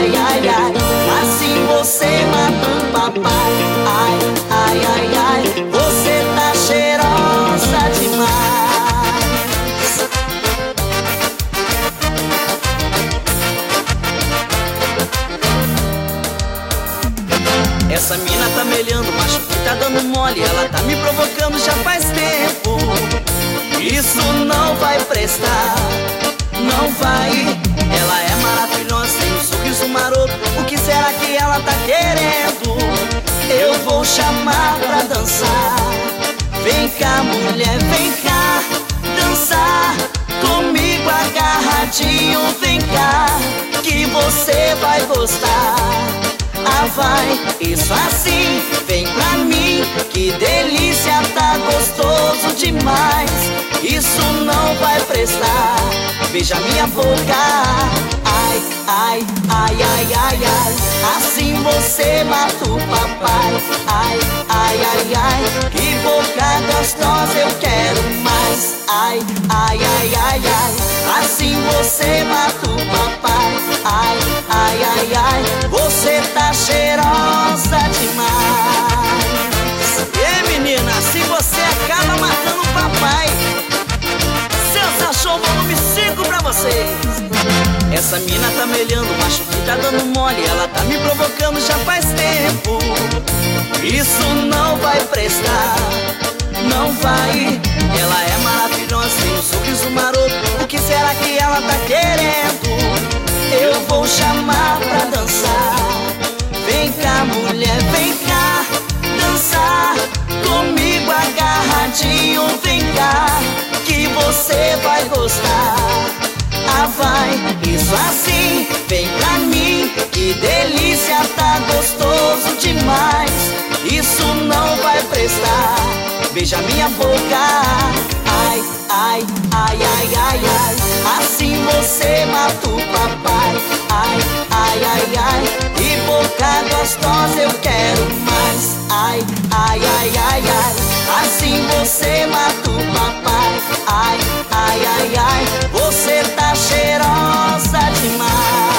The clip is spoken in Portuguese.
ai, ai, ai. Assim você mata o papai. Ai, ai, ai, ai. Você tá cheirosa demais. Essa mina tá melhando, macho que tá dando mole. Ela tá me provocando já faz tempo. Isso não vai prestar, não vai. Ela é maravilhosa, tem um sorriso maroto. O que será que ela tá querendo? Eu vou chamar pra dançar. Vem cá, mulher, vem cá dançar comigo agarradinho. Vem cá, que você vai gostar. Ah, vai, isso assim, vem pra mim. Que delícia, tá gostoso demais. Isso não vai prestar. Beija minha boca. Ai, ai, ai, ai, ai, ai. Assim você mata o papai. Ai, ai, ai, ai. Que boca gostosa, eu quero mais. Ai, ai, ai, ai, ai. Assim você mata o papai. Ai, ai, ai, ai. Você tá cheirosa demais. E menina, assim você acaba matando o papai. Sensa Show volume 5 pra vocês. Essa mina tá melhando, macho que tá dando mole. Ela tá me provocando já faz tempo. Isso não vai prestar, não vai. Ela é maravilhosa, tem um sorriso maroto. O que será que ela tá querendo? Eu vou chamar pra dançar. Vem cá, mulher, vem cá dançar comigo agarradinho. Vem cá, que você vai gostar. Ah, vai, isso assim, vem pra mim. Que delícia, tá gostoso demais. Isso não vai prestar. Beija minha boca. Ai, ai, ai, ai, ai, ai. Assim você mata o papai. Ai, ai, ai, ai. Que boca gostosa, eu quero mais. Ai, ai, ai, ai, ai. Assim você mata o papai. Ai, ai, ai, ai. Você tá cheirosa demais.